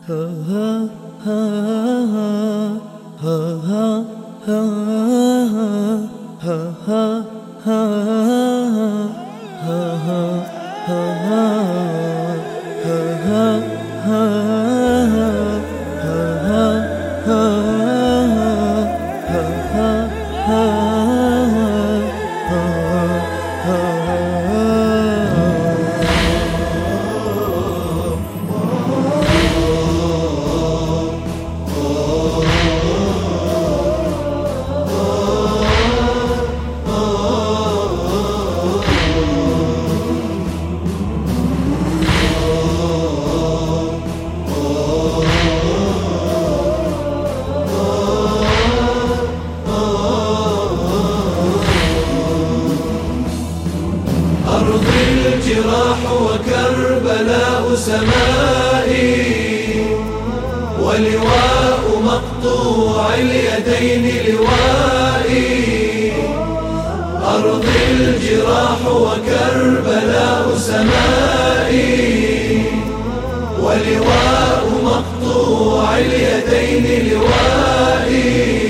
أرض الجراح وكربلاء سمائي، ولواء مقطوع اليدين لوائي. أرض الجراح وكربلاء سمائي، ولواء مقطوع اليدين لوائي.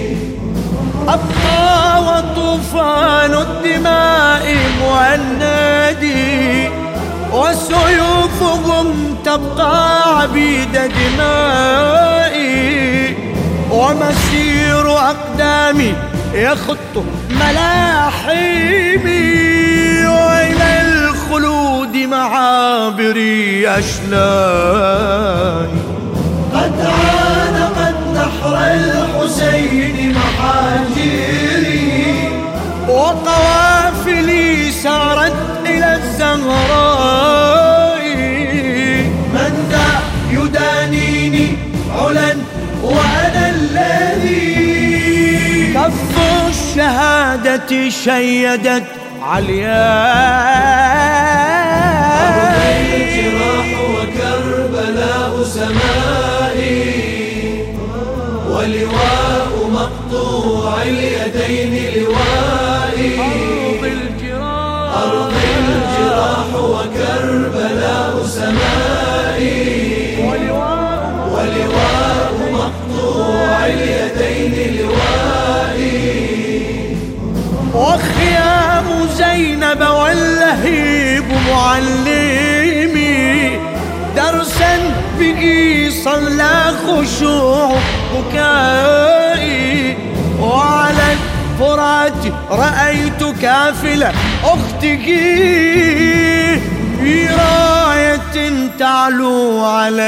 أبقى وطوفان الدماء مهندي، وسيوفهم تبقى عبيد دمائي. ومسير أقدامي يخط ملاحمي، وإلى الخلود معابري أشلاي. قد عانقت نحر الحسين محاجري، وقوافلي سارت إلى الزهراء. من ذا يدانيني علا وأنا الذي كف الشهادة شيدت علياء. أرض الجراح وكربلاء سمائي، ولواء مقطوع اليدين لوائي. أرض الجراح وكربلاء سمائي، ولواء مقطوع اليدين لوائي. وخيام زينب واللهيب معلمي، درسا به صلى خشوع بكائي. وعلى الفرات رأيت كافلة أختك في راية تعلو على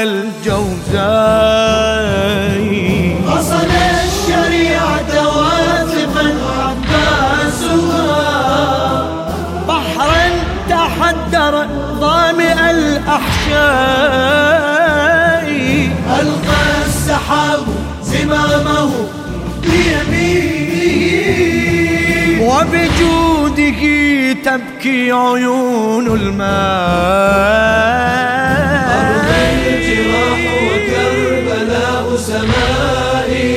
الجوزاء. قصد الشريعة واثقا عباسها، بحرا تحدر ظامئ الأحشاء. ألقى السحاب زمامه بيمينه، وبجوده تبكي عيون الماء. أرض الجراح وكربلاء سمائي،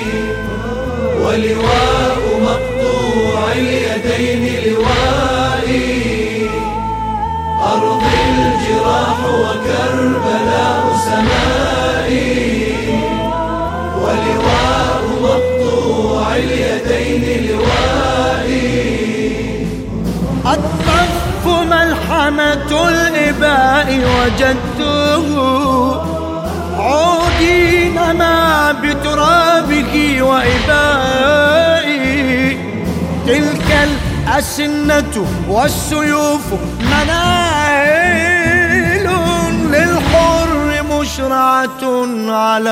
ولواء مقطوع اليدين لوائي. أرض الجراح وكربلاء سمائي، ولواء مقطوع اليدين لوائي. الطف ملحمة الإباء وجدته، عودي نما بترابك وإبائي. تلك الأسنة والسيوف منايل للحر مشرعة على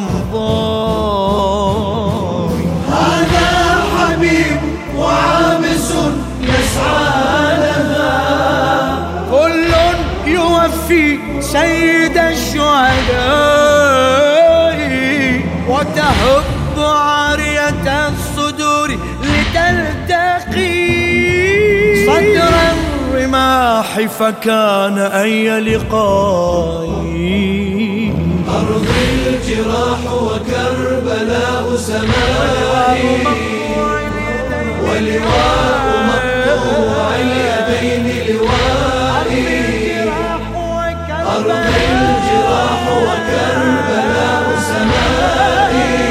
الرمضاء. هذا حبيب وعابس يسعى لها، كل يوفي سيد الشهداء. وتهب عارية الصدور لتلتقي صدر الرماح، فكان أي لقاء. أرض الجراح وكربلاء سمائي، ولواء مقطوع اليدين لوائي. أرض الجراح وكربلاء سمائي،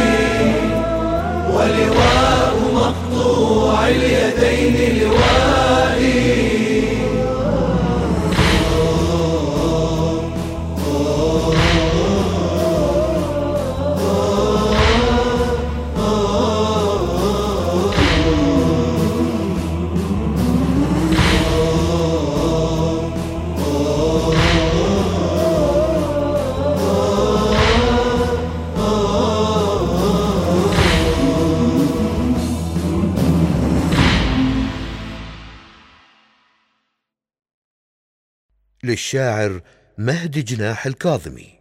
ولواء مقطوع اليدين لوائي. للشاعر مهدي جناح الكاظمي.